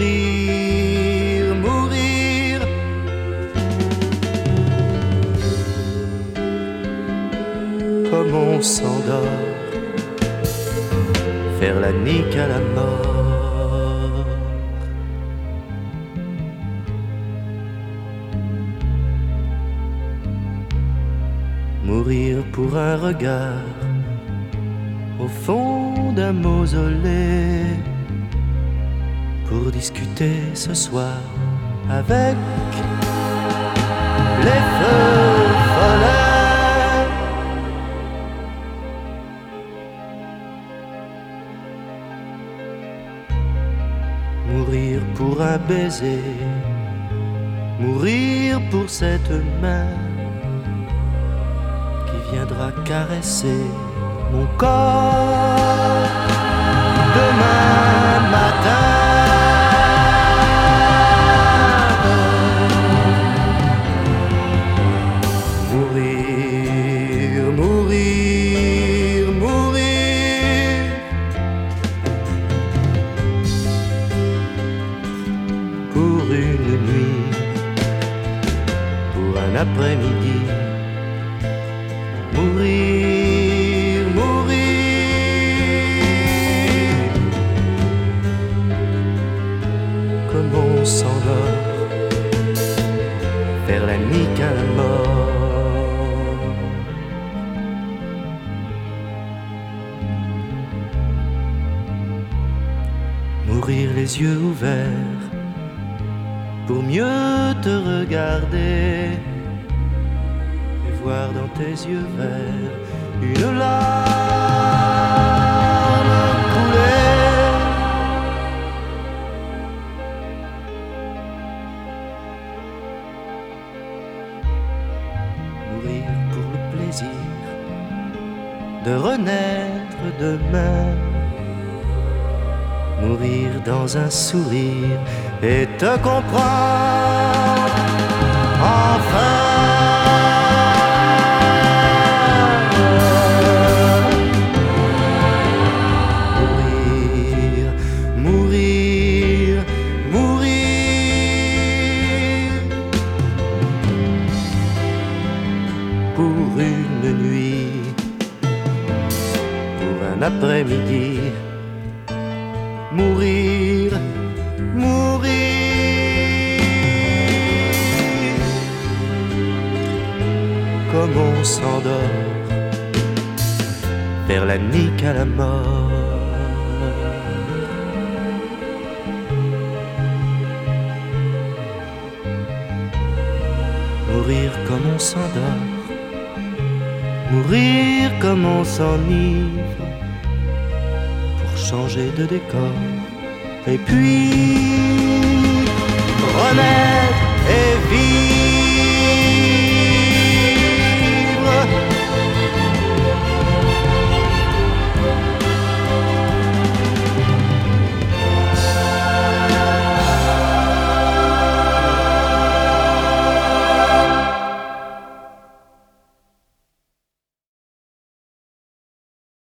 mourir, mourir. Comme on s'endort, faire la nique à la mort. Mourir pour un regard au fond d'un mausolée, pour discuter ce soir avec les feux follets. Mourir pour un baiser, mourir pour cette main qui viendra caresser mon corps demain matin. Mourir, mourir, mourir. Pour une nuit, pour un après-midi. Mourir, mourir. Comme on s'endort, faire la nique à la mort. Mourir les yeux ouverts pour mieux te regarder et voir dans tes yeux verts une larme couler. Mourir pour le plaisir de renaître demain. Mourir dans un sourire et te comprendre enfin. Mourir, mourir, mourir. Pour une nuit, pour un après-midi. Mourir, mourir. Comme on s'endort, vers la nique à la mort. Mourir comme on s'endort, mourir comme on s'enivre, changer de décor et puis